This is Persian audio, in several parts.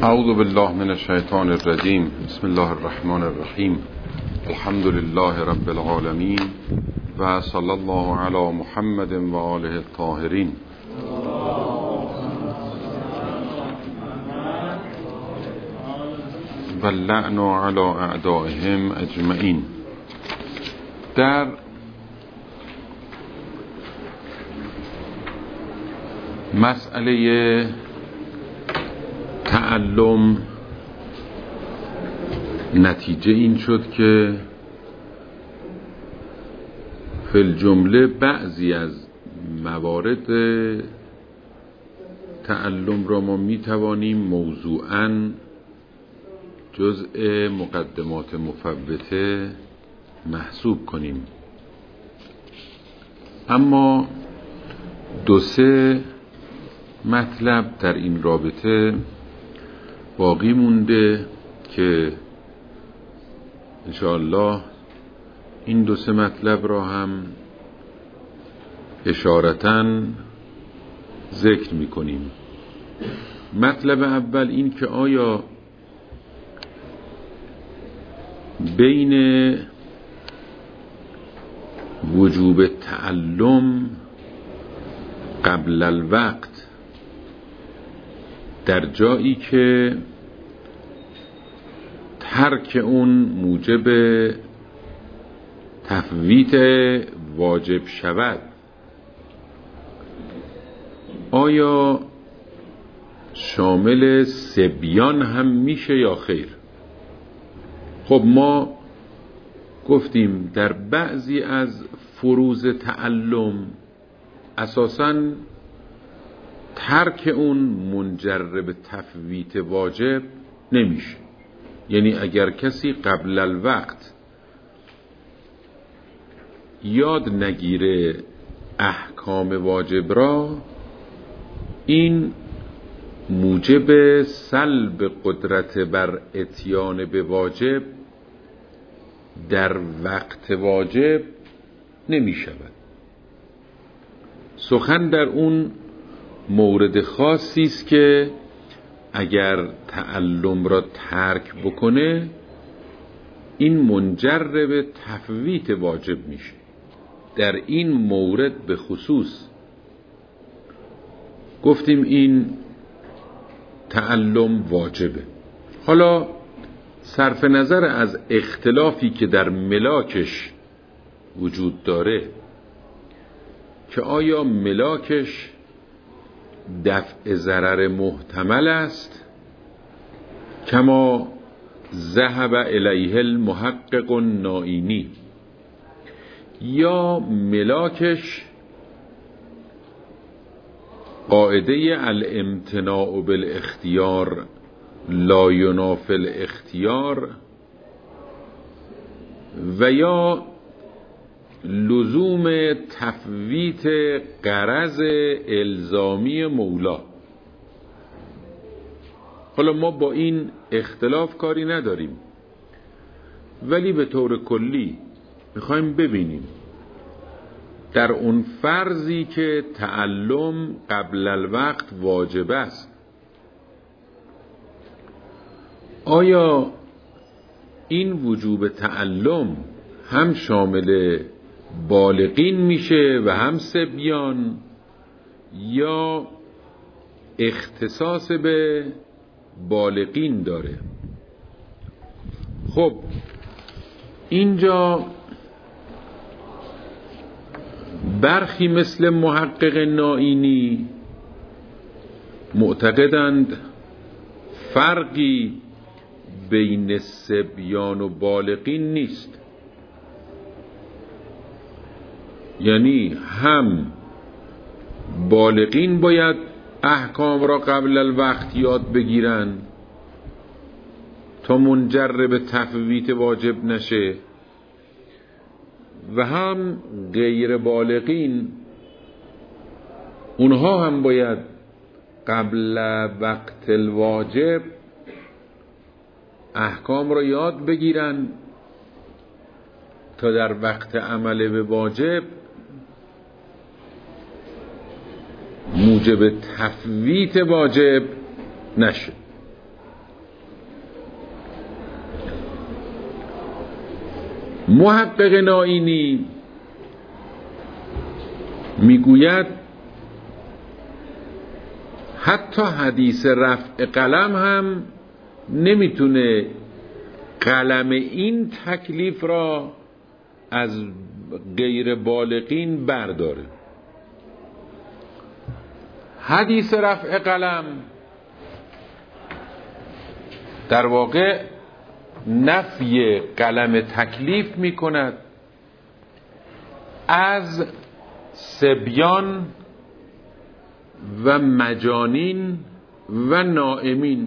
اعوذ بالله من الشیطان الرجیم. بسم الله الرحمن الرحیم. الحمد لله رب العالمین و صلی الله علی محمد و آله الطاهرین. و اللعن علی اعدائهم اجمعین. در مسئله تعلم نتیجه این شد که فی الجمله بعضی از موارد تعلم را ما می توانیم موضوعاً جزء مقدمات مفوته محسوب کنیم، اما دو سه مطلب در این رابطه باقی مونده که انشاءالله این دو سه مطلب را هم اشارتاً ذکر می‌کنیم. مطلب اول این که آیا بین وجوب تعلم قبل الوقت در جایی که ترک اون موجب تفویت واجب شود، آیا شامل صبیان هم میشه یا خیر؟ خب ما گفتیم در بعضی از فروض تعلم اساساً ترک اون منجر به تفویت واجب نمیشه. یعنی اگر کسی قبل الوقت یاد نگیره احکام واجب را، این موجب سلب قدرت بر اتیان به واجب در وقت واجب نمی شود. سخن در اون مورد خاصی است که اگر تعلم را ترک بکنه این منجر به تفویت واجب میشه. در این مورد به خصوص گفتیم این تعلم واجبه. حالا صرف نظر از اختلافی که در ملاکش وجود داره که آیا ملاکش دفع ضرر محتمل است کما ذهب الیه المحقق النائینی، یا ملاکش قاعده الامتناع بالاختیار لا ینافی الاختیار، و یا لزوم تفویت غرض الزامی مولا. حالا ما با این اختلاف کاری نداریم، ولی به طور کلی میخوایم ببینیم در اون فرضی که تعلم قبل الوقت واجب است، آیا این وجوب تعلم هم شامل بالغین میشه و هم صبیان، یا اختصاص به بالغین داره؟ خب اینجا برخی مثل محقق نائینی معتقدند فرقی بین صبیان و بالغین نیست، یعنی هم بالغین باید احکام را قبل الوقت یاد بگیرن تا منجر به تفویت واجب نشه، و هم غیر بالغین اونها هم باید قبل وقت الواجب احکام را یاد بگیرن تا در وقت عمل به واجب موجب تفویت واجب نشه. محقق نائینی میگوید حتی حدیث رفع قلم هم نمیتونه قلم این تکلیف را از غیر بالغین برداره. حدیث رفع قلم در واقع نفی قلم تکلیف می کند از صبیان و مجانین و نائمین.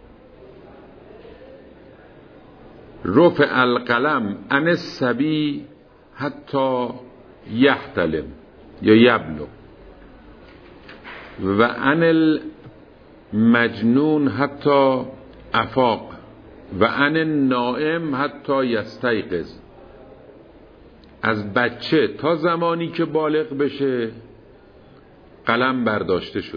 رفع القلم عن الصبی حتی یحتلم یا یبلغ و عن المجنون حتی افاق و عن النائم حتی یستیقظ. از بچه تا زمانی که بالغ بشه قلم برداشته شده.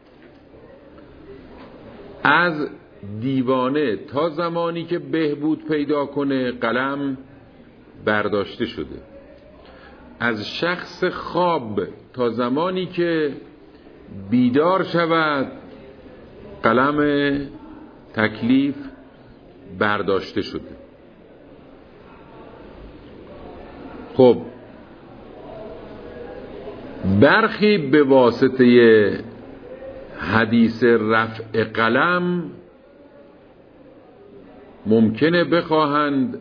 از دیوانه تا زمانی که بهبود پیدا کنه قلم برداشته شده. از شخص خواب تا زمانی که بیدار شود قلم تکلیف برداشته شده. خب برخی به واسطه حدیث رفع قلم ممکنه بخواهند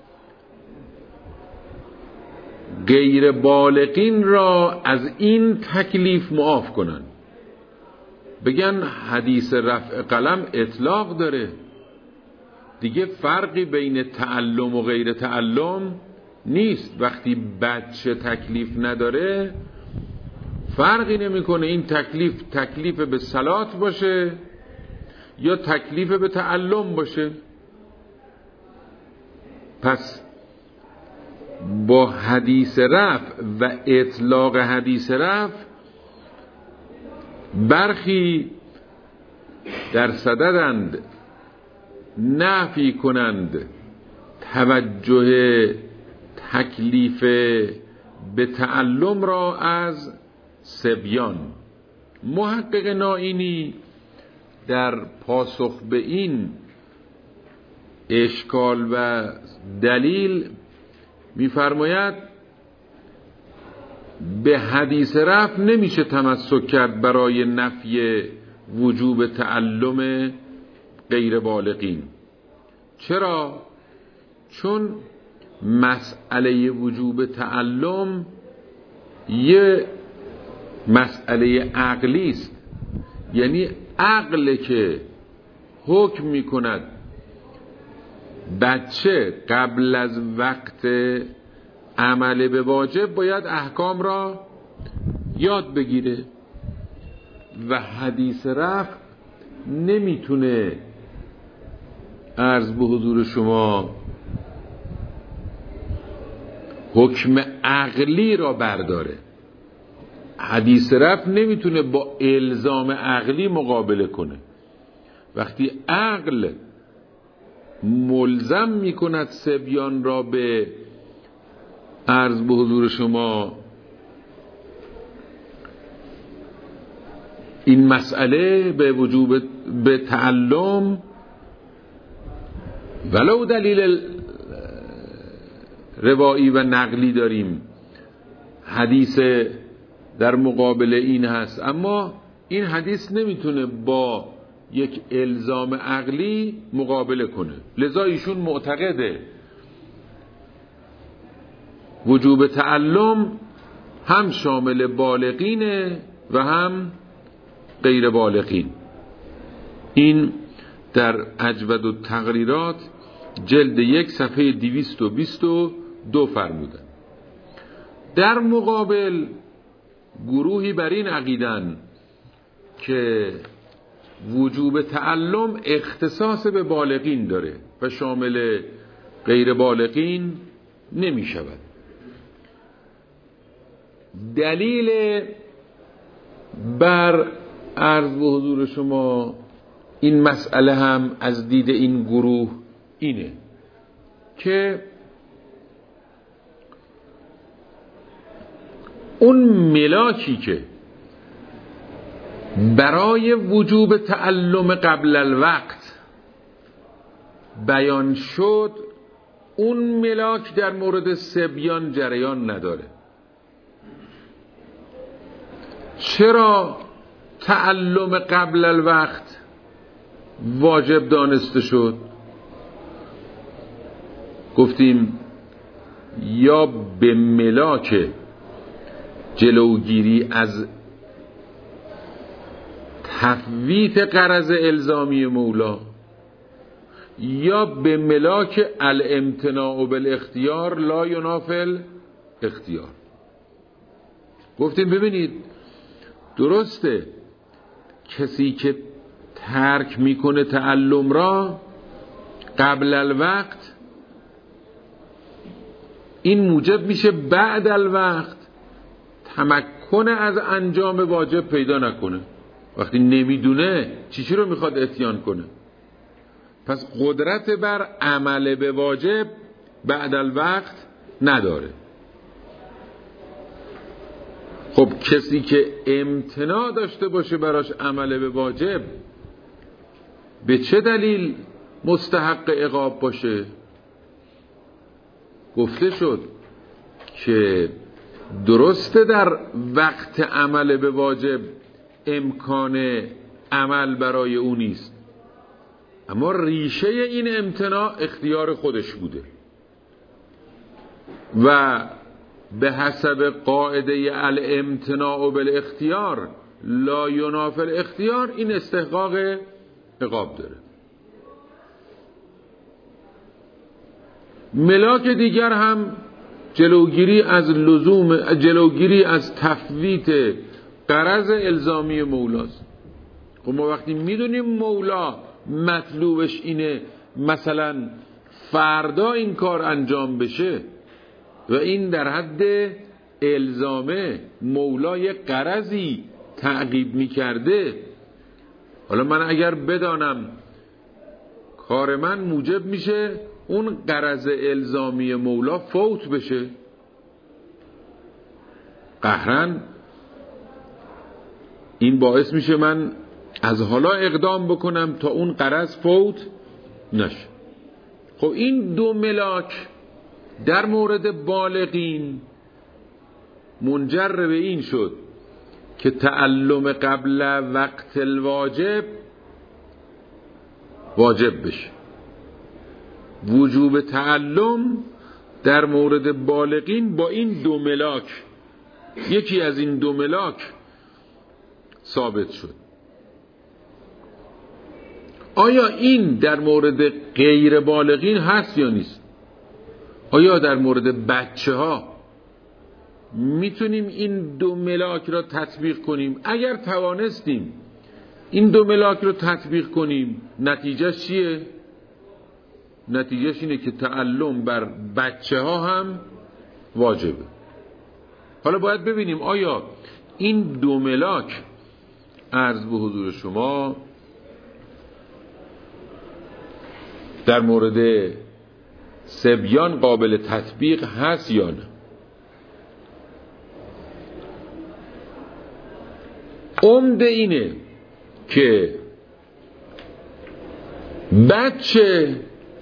غیر بالغین را از این تکلیف معاف کنند. بگن حدیث رفع قلم اطلاق داره دیگه، فرقی بین تعلم و غیر تعلم نیست. وقتی بچه تکلیف نداره فرقی نمیکنه این تکلیف به صلات باشه یا تکلیف به تعلم باشه. پس با حدیث رفع و اطلاق حدیث رفع برخی در صددند نفی کنند توجه تکلیف به تعلم را از صبیان. محقق نائینی در پاسخ به این اشکال و دلیل می‌فرماید به حدیث رفع نمیشه تمسک کرد برای نفی وجوب تعلم غیر بالغین. چرا؟ چون مسئله وجوب تعلم یه مسئله عقلی است، یعنی عقل که حکم میکند بچه قبل از وقت عمل به واجب باید احکام را یاد بگیره و حدیث رفع نمیتونه عرض به حضور شما حکم عقلی را برداره. حدیث رفع نمیتونه با الزام عقلی مقابله کنه. وقتی عقل ملزم میکند صبیان را به عرض به حضور شما این مسئله به وجوب به تعلم، ولو دلیل روایی و نقلی داریم، حدیث در مقابل این هست، اما این حدیث نمیتونه با یک الزام عقلی مقابله کنه. لذا ایشون معتقده وجوب تعلم هم شامل بالغینه و هم غیر بالغین. این در اجود التقریرات جلد 1 صفحه 222 فرمودن. در مقابل گروهی بر این عقیدن که وجوب تعلم اختصاص به بالغین داره و شامل غیر بالغین نمی شود. دلیل بر عرض به حضور شما این مسئله هم از دید این گروه اینه که اون ملاکی که برای وجوب تعلم قبل الوقت بیان شد، اون ملاک در مورد صبیان جریان نداره. چرا تعلم قبل الوقت واجب دانسته شد؟ گفتیم یا به ملاک جلوگیری از تفویت غرض الزامی مولا، یا به ملاک الامتناع بالاختیار لا ینافی الاختیار. گفتیم ببینید درسته کسی که ترک میکنه تعلم را قبل الوقت، این موجب میشه بعد الوقت تمکن از انجام واجب پیدا نکنه. وقتی نمیدونه چی رو میخواد اتیان کنه؟ پس قدرت بر عمل به واجب بعد الوقت نداره. خب کسی که امتناع داشته باشه براش عمل به واجب، به چه دلیل مستحق عقاب باشه؟ گفته شد که درسته در وقت عمل به واجب امکان عمل برای او نیست، اما ریشه این امتناع اختیار خودش بوده و به حسب قاعده الامتناع بالاختیار لا ینافی الاختیار این استحقاق عقاب داره. ملاک دیگر هم جلوگیری از تفویت غرض الزامی مولاست. خب ما وقتی میدونیم مولا مطلوبش اینه مثلا فردا این کار انجام بشه و این در حد الزامه، مولا یه غرضی تعقیب میکرده، حالا من اگر بدانم کار من موجب میشه اون غرض الزامی مولا فوت بشه، قهرن این باعث میشه من از حالا اقدام بکنم تا اون غرض فوت نشه. خب این دو ملاک در مورد بالغین منجر به این شد که تعلم قبل وقت الواجب واجب بشه. وجوب تعلم در مورد بالغین با این دو ملاک، یکی از این دو ملاک ثابت شد. آیا این در مورد غیر بالغین هست یا نیست؟ آیا در مورد بچه ها میتونیم این دو ملاک را تطبیق کنیم؟ اگر توانستیم این دو ملاک را تطبیق کنیم نتیجهش چیه؟ نتیجهش اینه که تعلم بر بچه ها هم واجبه. حالا باید ببینیم آیا این دو ملاک عرض به حضور شما در مورد صبیان قابل تطبیق هست یا نه؟ عمده اینه که بچه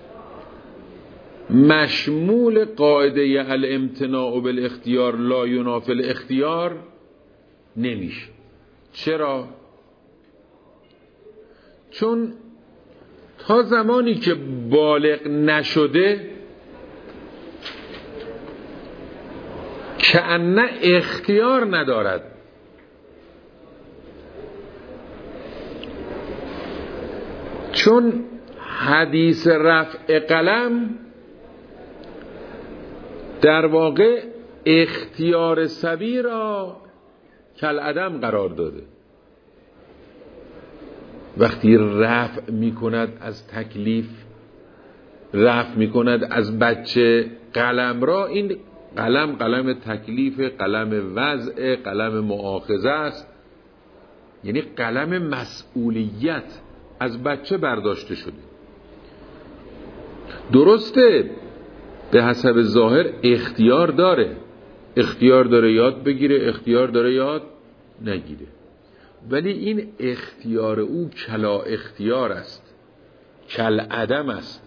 مشمول قاعده الامتناع بالاختیار لا ینافی الاختیار نمیشه. چرا؟ چون تا زمانی که بالغ نشده کأنه اختیار ندارد. چون حدیث رفع قلم در واقع اختیار صبی را کالعدم قرار داده. وقتی رفع میکند از تکلیف، رفع میکند از بچه قلم را، این قلم قلم تکلیف، قلم وضع، قلم مؤاخذه است، یعنی قلم مسئولیت از بچه برداشته شده. درسته به حسب ظاهر اختیار داره، اختیار داره یاد بگیره، اختیار داره یاد نگیره. ولی این اختیار او کلا اختیار است، کل عدم است.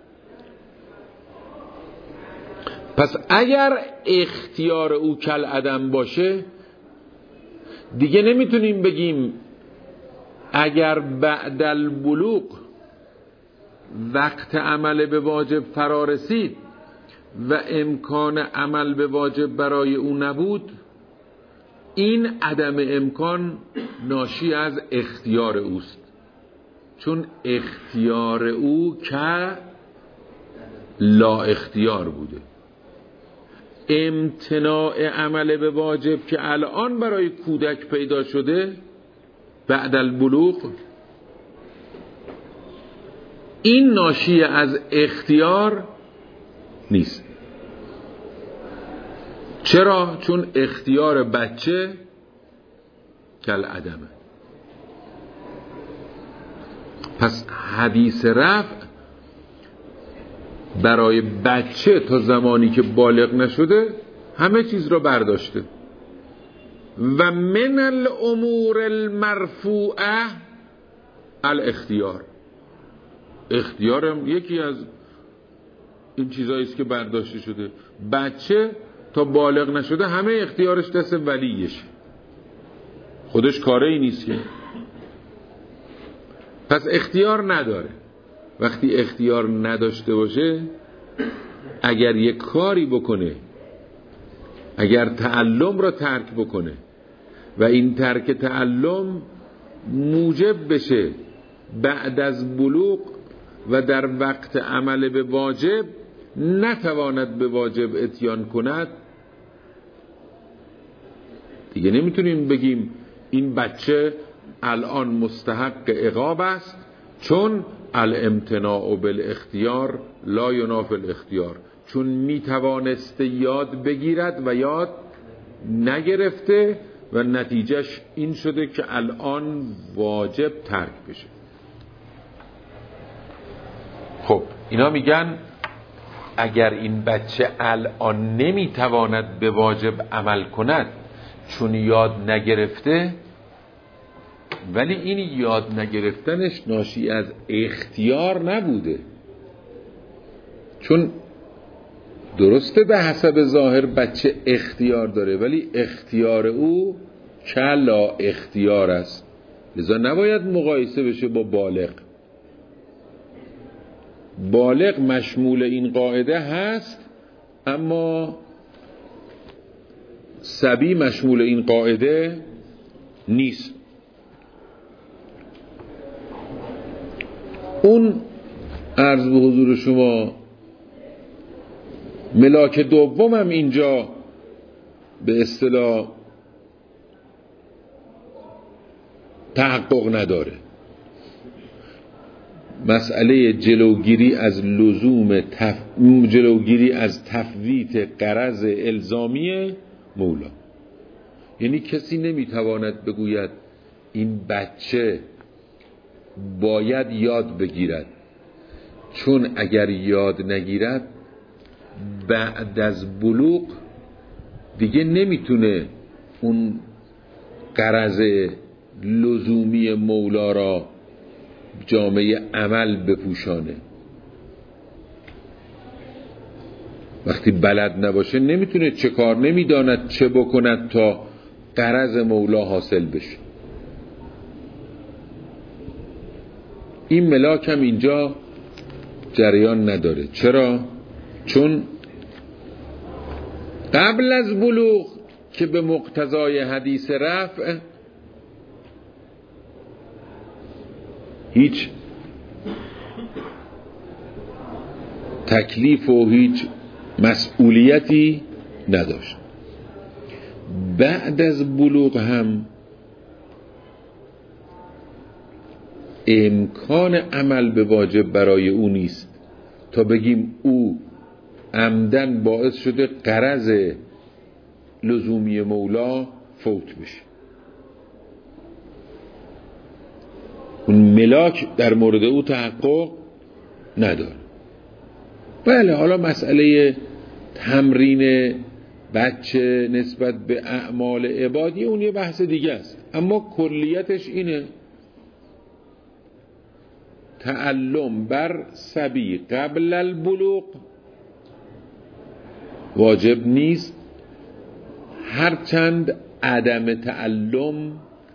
پس اگر اختیار او کل عدم باشه، دیگه نمیتونیم بگیم اگر بعد البلوغ وقت عمل به واجب فرا رسید و امکان عمل به واجب برای او نبود، این عدم امکان ناشی از اختیار اوست، چون اختیار او که لا اختیار بوده. امتناع عمل به واجب که الان برای کودک پیدا شده بعد البلوغ، این ناشی از اختیار نیست. چرا؟ چون اختیار بچه کل عدمه. پس حدیث رفع برای بچه تا زمانی که بالغ نشده همه چیز را برداشته. و من الامور المرفوعه الاختیار، اختیارم یکی از این چیزایی است که برداشته شده. بچه تا بالغ نشده همه اختیارش دست ولیشه، خودش کاره ای نیست که. پس اختیار نداره. وقتی اختیار نداشته باشه، اگر یک کاری بکنه، اگر تعلم را ترک بکنه و این ترک تعلم موجب بشه بعد از بلوغ و در وقت عمل به واجب نتواند به واجب اتیان کند، دیگه نمیتونیم بگیم این بچه الان مستحق عقاب است، چون الامتناع بالاختیار لا ینافی الاختیار، چون میتوانسته یاد بگیرد و یاد نگرفته و نتیجهش این شده که الان واجب ترک بشه. خب اینا میگن اگر این بچه الان نمیتواند به واجب عمل کند چون یاد نگرفته، ولی این یاد نگرفتنش ناشی از اختیار نبوده، چون درسته به حسب ظاهر بچه اختیار داره، ولی اختیار او کلا اختیار است، لذا نباید مقایسه بشه با بالغ. بالغ مشمول این قاعده هست، اما صبی مشمول این قاعده نیست. اون عرض به حضور شما ملاک دوم هم اینجا به اصطلاح تحقق نداره. مسئله جلوگیری از جلوگیری از تفویت غرض الزامی مولا، یعنی کسی نمیتواند بگوید این بچه باید یاد بگیرد، چون اگر یاد نگیرد بعد از بلوغ دیگه نمیتونه اون غرض لزومی مولا را جامعه عمل بپوشانه. وقتی بلد نباشه نمیتونه چه کار، نمیداند چه بکند تا غرض مولا حاصل بشه. این ملاک هم اینجا جریان نداره. چرا؟ چون قبل از بلوغ که به مقتضای حدیث رفع هیچ تکلیف و هیچ مسئولیتی نداشت، بعد از بلوغ هم امکان عمل به واجب برای او نیست تا بگیم او عمدن باعث شده غرض لزومی مولا فوت بشه. اون ملاک در مورد او تحقق نداره. بله، حالا مسئله تمرین بچه نسبت به اعمال عبادی اون یه بحث دیگه است، اما کلیتش اینه تعلم بر صبی قبل البلوغ واجب نیست، هرچند عدم تعلم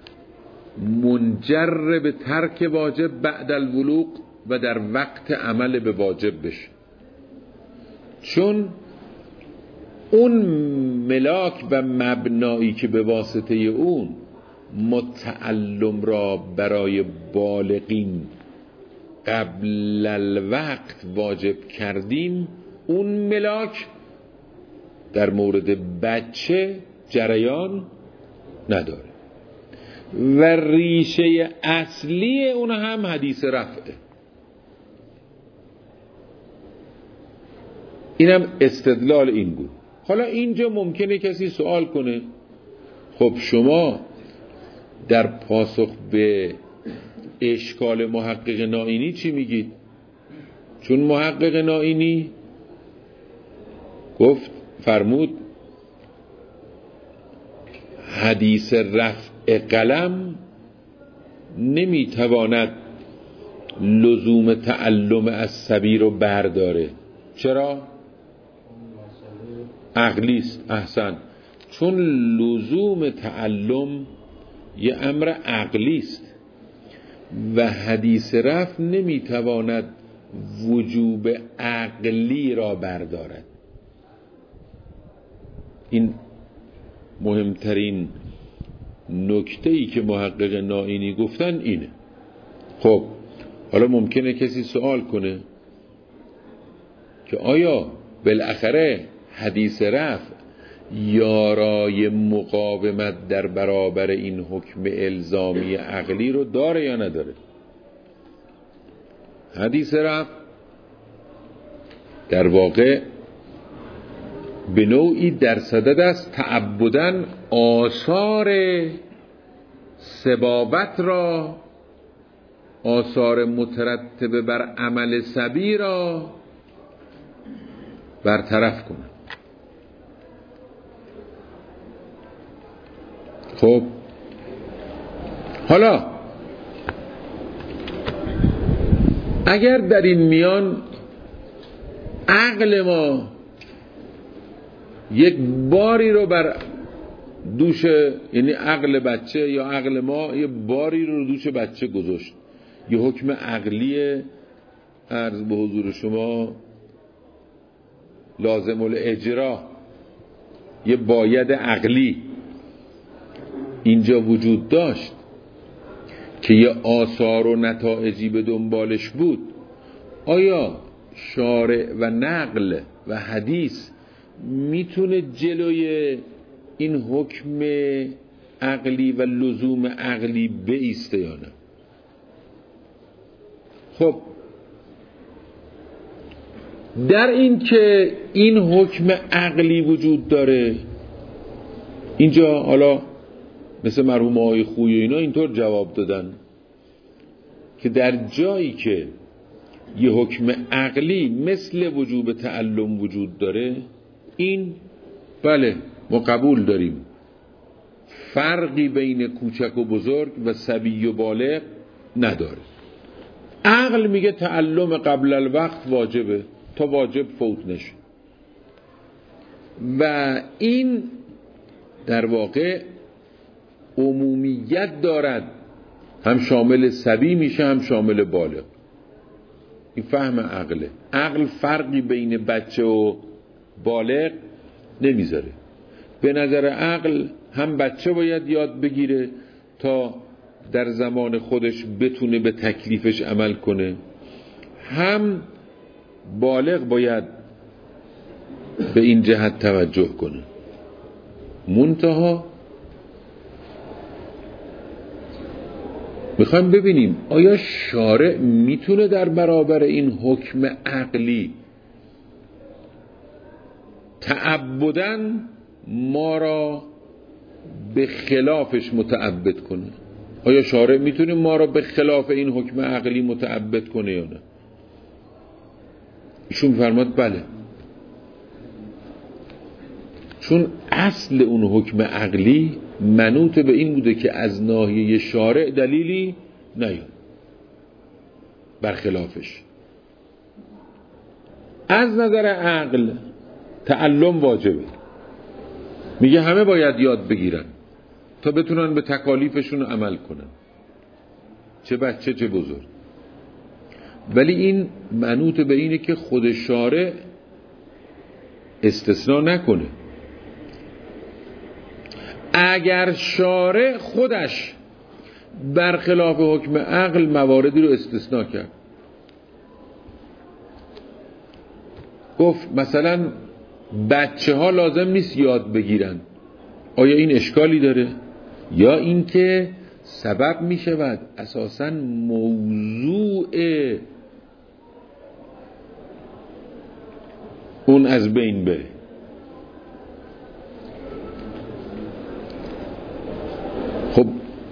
منجر به ترک واجب بعد البلوغ و در وقت عمل به واجب بشه، چون اون ملاک و مبنایی که به واسطه اون متعلم را برای بالغین قبل الوقت واجب کردیم، اون ملاک در مورد بچه جریان نداره و ریشه اصلی اون هم حدیث رفعه. اینم استدلال این بود. حالا اینجا ممکنه کسی سوال کنه خب شما در پاسخ به اشکال محقق نائینی چی میگید؟ چون محقق نائینی فرمود حدیث رفع قلم نمیتواند لزوم تعلم از صبی رو برداره. چرا؟ عقلیست. احسن، چون لزوم تعلم یه امر عقلیست و حدیث رفع نمیتواند وجوب عقلی را بردارد. این مهمترین نکته‌ای که محقق نائینی گفتن اینه. خب حالا ممکنه کسی سوال کنه که آیا بالاخره حدیث رفع یارای مقاومت در برابر این حکم الزامی عقلی رو داره یا نداره؟ حدیث رفع در واقع به نوعی در صدد است تعبداً آثار سبابت را، آثار مترتبه بر عمل صبی را برطرف کنه. خب حالا اگر در این میان عقل ما یک باری رو بر دوش، یعنی عقل بچه یا عقل ما یه باری رو دوش بچه گذاشت، یه حکم عقلی عرض به حضور شما لازم الاجرا، یه باید عقلی اینجا وجود داشت که یه آثار و نتایجی به دنبالش بود، آیا شارع و نقل و حدیث میتونه جلوی این حکم عقلی و لزوم عقلی بایسته یا نه؟ خب در این که این حکم عقلی وجود داره، اینجا حالا مثل مرحوم آقای خویی اینا اینطور جواب دادن که در جایی که یه حکم عقلی مثل وجوب تعلم وجود داره، این بله ما قبول داریم، فرقی بین کوچک و بزرگ و صبی و بالغ نداره. عقل میگه تعلم قبل الوقت واجبه تا واجب فوت نشه و این در واقع عمومیت دارد، هم شامل صبی میشه هم شامل بالغ. این فهم عقله. عقل فرقی بین بچه و بالغ نمیذاره. به نظر عقل هم بچه باید یاد بگیره تا در زمان خودش بتونه به تکلیفش عمل کنه، هم بالغ باید به این جهت توجه کنه. منتها میخوایم ببینیم آیا شارع میتونه در برابر این حکم عقلی تعبداً ما را به خلافش متعبد کنه؟ آیا شارع میتونه ما را به خلاف این حکم عقلی متعبد کنه یا نه؟ ایشون فرماد بله. چون اصل اون حکم عقلی منوط به این بوده که از ناحیه شارع دلیلی نیاد برخلافش. از نظر عقل تعلم واجبه، میگه همه باید یاد بگیرن تا بتونن به تکالیفشون عمل کنن، چه بچه چه بزرگ. ولی این منوط به اینه که خود شارع استثناء نکنه. اگر شارع خودش برخلاف حکم عقل مواردی رو استثناء کرد، گفت مثلا بچه ها لازم نیست یاد بگیرن، آیا این اشکالی داره؟ یا این که سبب می شود اساساً موضوع اون از بین بره. خب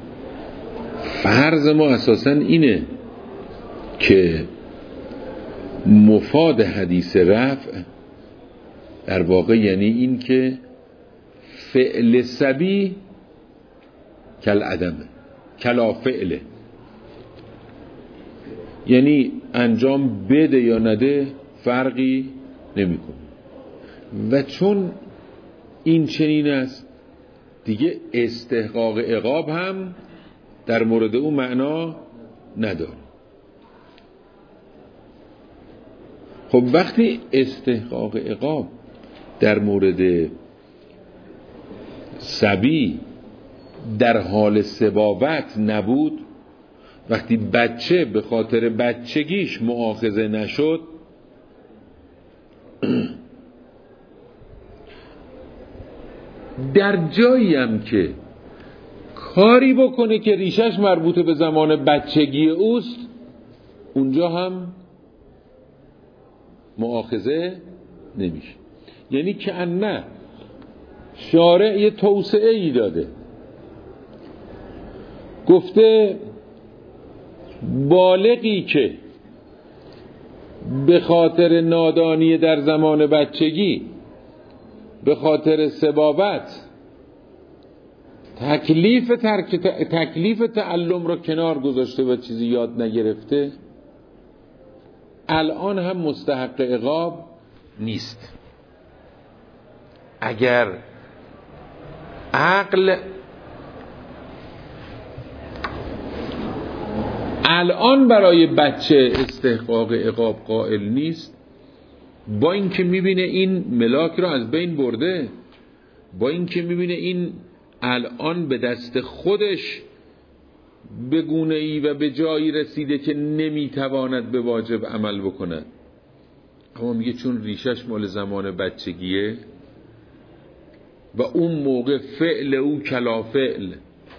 فرض ما اساساً اینه که مفاد حدیث رفع در واقع یعنی این که فعل سبی کل عدمه، کلا فعله، یعنی انجام بده یا نده فرقی نمیکنه. و چون این چنین است دیگه استحقاق عقاب هم در مورد اون معنا نداره. خب وقتی استحقاق عقاب در مورد صبی در حال سبابت نبود، وقتی بچه به خاطر بچگیش مؤاخذه نشد، در جایی هم که کاری بکنه که ریشش مربوط به زمان بچگی اوست، اونجا هم مؤاخذه نمیشه. یعنی که نه شارع یه توسعه ای داده، گفته بالغی که به خاطر نادانی در زمان بچگی، به خاطر سبابت تکلیف تعلم را کنار گذاشته و چیزی یاد نگرفته، الان هم مستحق عقاب نیست. اگر عقل الان برای بچه استحقاق عقاب قائل نیست، با اینکه میبینه این ملاک را از بین برده، با اینکه میبینه این الان به دست خودش به گونه‌ای و به جایی رسیده که نمیتواند به واجب عمل بکند، اما میگه چون ریشش مال زمان بچگیه و اون موقع فعل او کلا فعل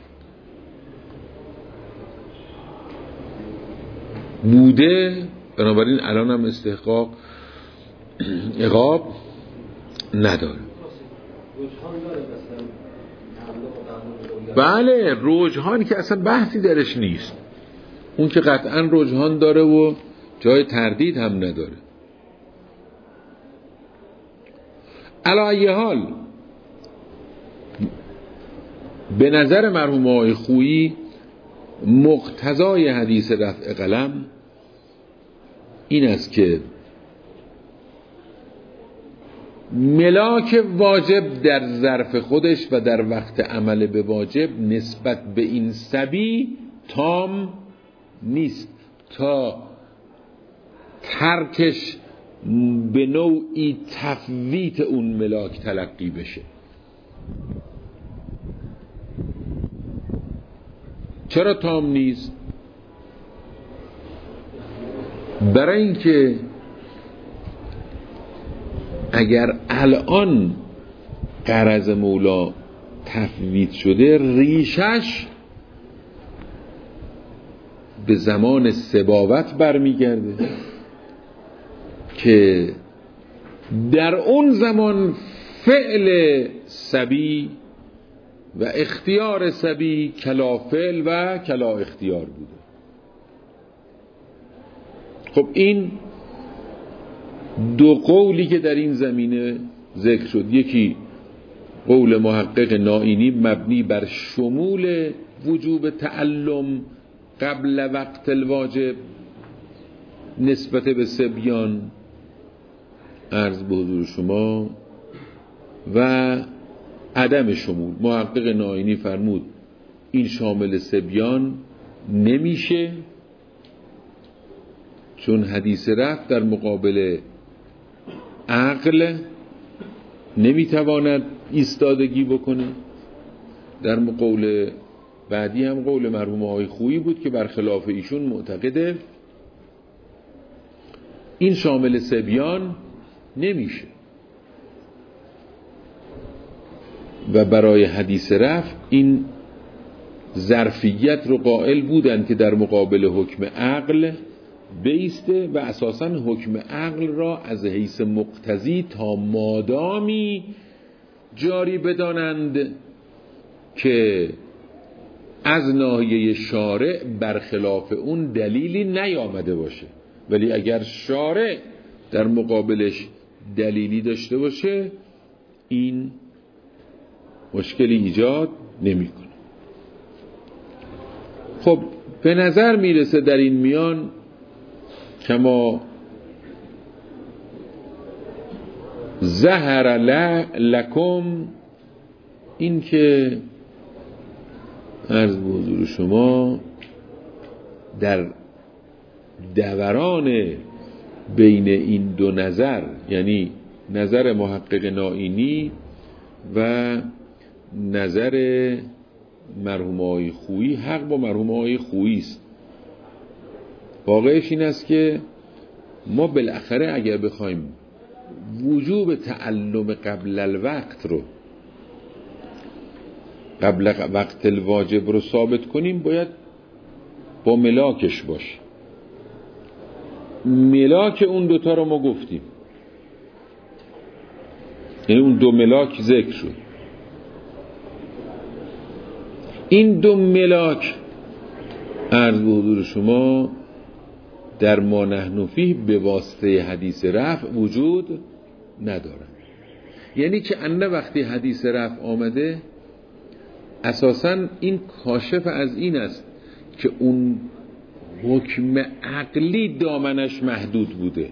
بوده، بنابراین الان هم استحقاق عقاب نداره. بله رجحان که اصلا بحثی درش نیست، اون که قطعا رجحان داره و جای تردید هم نداره. علی ای حال به نظر مرحوم آقای خویی مقتضای حدیث رفع قلم این است که ملاک واجب در ظرف خودش و در وقت عمل به واجب نسبت به این صبی تام نیست تا ترکش به نوعی تفویت اون ملاک تلقی بشه. چرا تام نیست؟ برای اینکه اگر الان غرض مولا تفویت شده، ریشش به زمان سباوت برمیگرده که در اون زمان فعل صبی و اختیار صبی کلا فعل و کلا اختیار بوده. خب این دو قولی که در این زمینه ذکر شد، یکی قول محقق نائینی مبنی بر شمول وجوب تعلم قبل وقت الواجب نسبت به صبیان عرض به حضور شما و عدم شمول. محقق نائینی فرمود این شامل صبیان نمیشه، چون حدیث رفع در مقابل عقل نمیتواند ایستادگی بکنه. در قول بعدی هم قول مرحوم آقای خویی بود که برخلاف ایشون معتقده این شامل صبیان نمیشه و برای حدیث رفع این ظرفیت رو قائل بودن که در مقابل حکم عقل بیسته و اساساً حکم عقل را از حیث مقتضی تا مادامی جاری بدانند که از ناحیه شارع برخلاف اون دلیلی نیامده باشه، ولی اگر شارع در مقابلش دلیلی داشته باشه این مشکلی ایجاد نمیکنه. خب به نظر میرسه در این میان کما ظهر لکم این که عرض به حضور شما در دوران بین این دو نظر، یعنی نظر محقق نائینی و نظر مرحوم آقای خویی، حق با مرحوم آقای خویی است. واقعش این است که ما بالاخره اگر بخوایم وجوب تعلم قبل الوقت رو، قبل وقت الواجب رو ثابت کنیم باید با ملاکش باشه. ملاک اون دوتا رو ما گفتیم، یعنی اون دو ملاک ذکر شد. این دو ملاک عرض به حضور شما در ما نحن فیه به واسطه حدیث رفع وجود ندارن. یعنی که انه وقتی حدیث رفع آمده اساساً این کاشف از این است که اون حکم عقلی دامنش محدود بوده.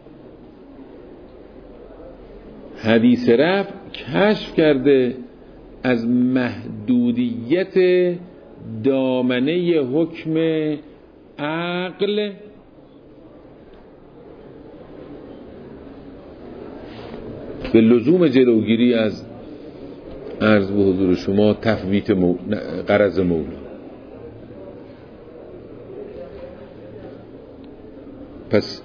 حدیث رفع کشف کرده از محدودیت دامنه حکم عقل به لزوم جلوگیری از عرض به حضور شما تفویت غرض مولا. پس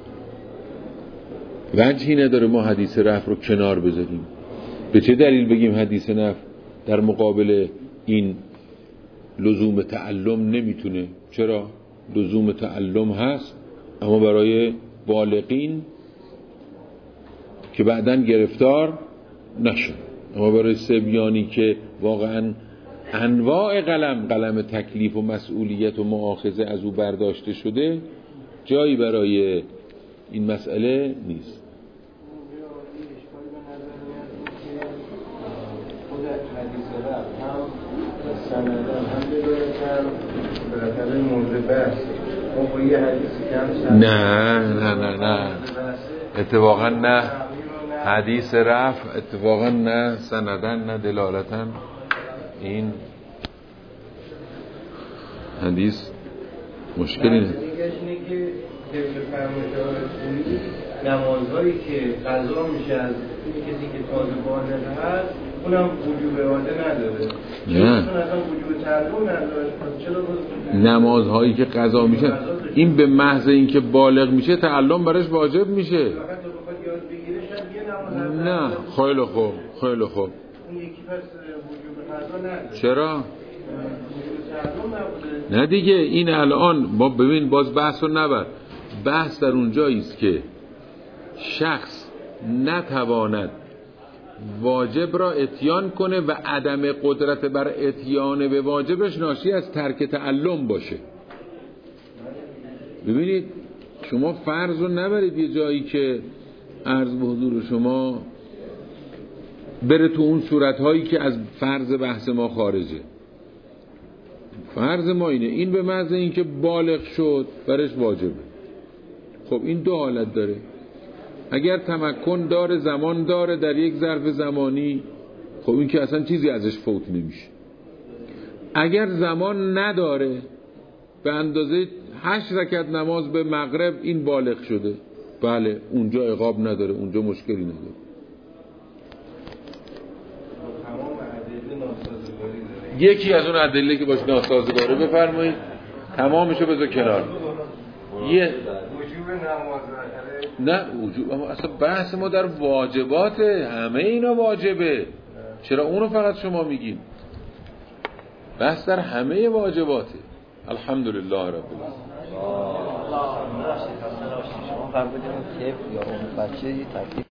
وجهی نداره ما حدیث رفع رو کنار بذاریم. به چه دلیل بگیم حدیث رفع در مقابل این لزوم تعلم نمیتونه؟ چرا؟ لزوم تعلم هست، اما برای بالغین که بعداً گرفتار نشن. اما برای صبیانی که واقعاً انواع قلم تکلیف و مسئولیت و مؤاخذه از او برداشته شده، جایی برای این مسئله نیست. نه اتفاقا نه حدیث رفع، اتفاقا نه سندن نه دلالتن. این حدیث مشکلی نه. نمازهایی که قضا میشه از کسی که تازه بالغ هست اونم وجوب اعاده نداره. نه اصلا وجوب تعلم نداره. چرا نمازهایی که قضا میشه این به محض اینکه بالغ میشه تعلم براش واجب میشه؟ نه خیلی خوب اون یکی پس وجوب قضا نداره. چرا؟ نه دیگه این الان ما ببین باز بحث رو نبر. بحث در اون جایی است که شخص نتواند واجب را اتیان کنه و عدم قدرت بر اتیان به واجبش ناشی از ترک تعلم باشه. ببینید شما فرض رو نبرید یه جایی که عرض به حضور شما بره تو اون صورتهایی که از فرض بحث ما خارجه. فرض ما اینه این به محض اینکه بالغ شد برش واجبه. خب این دو حالت داره. اگر تمکن داره، زمان داره در یک ظرف زمانی، خب این که اصلا چیزی ازش فوت نمیشه. اگر زمان نداره، به اندازه 8 رکعت نماز به مغرب این بالغ شده، بله اونجا عقاب نداره، اونجا مشکلی نداره. یکی از اون ادله که باش ناسازگاره بفرمایید، تمامشو بذار کنار. یه وجوب نماز نه وجوب، اما اصلا بحث ما در واجباته، همه اینا واجبه. چرا اونو فقط شما میگین؟ بحث در همه واجباته. الحمدلله رب العالمین. شما فرمودید که یا اون بچه